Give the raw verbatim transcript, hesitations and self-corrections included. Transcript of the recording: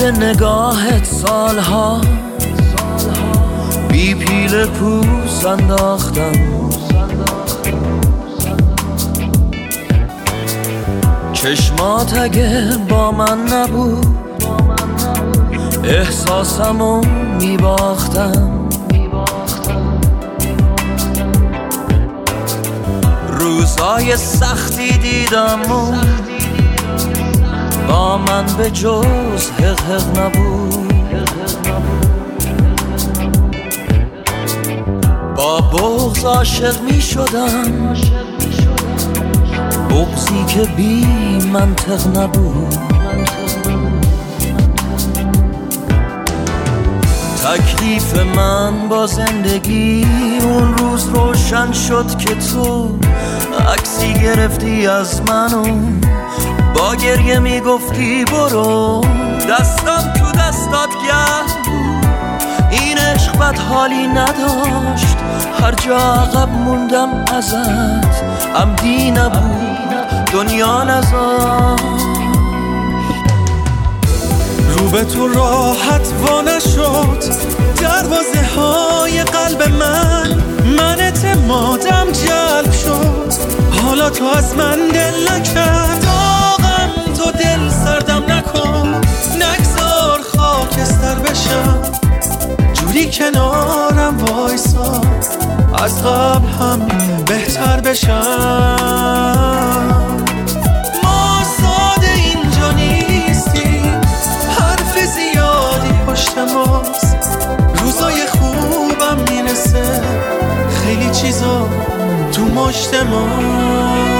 به نگاهت سالها بی پیل پوست انداختم، چشمات اگه با من نبود احساسمو میباختم. روزای سختی دیدم و با من به جز حق حق نبود. با بغض عاشق می شدم، بغضی که بی منطق نبود. تکلیف من با زندگی اون روز روشن شد که تو عکسی گرفتی از منو، با گریه میگفتی برو. دستم تو دستات گرم بود، این عشق بد حالی نداشت. هر جا عقب موندم ازت عمدی نبود، دنیا نذاشت. رو به تو راحت وا نشد دروازه های قلب من، من اعتمادم جلب شد، حالا تو از من دل نکرد. داغم تو دل سردم نکن، نگذار خاکستر بشم، جوری کنارم وایسا از قبل هم بهتر بشم. ما ساده اینجا نیستیم، حرف زیادی پشت ماست، روزای خوبم میرسه، خیلی چیزا تو مشت ما.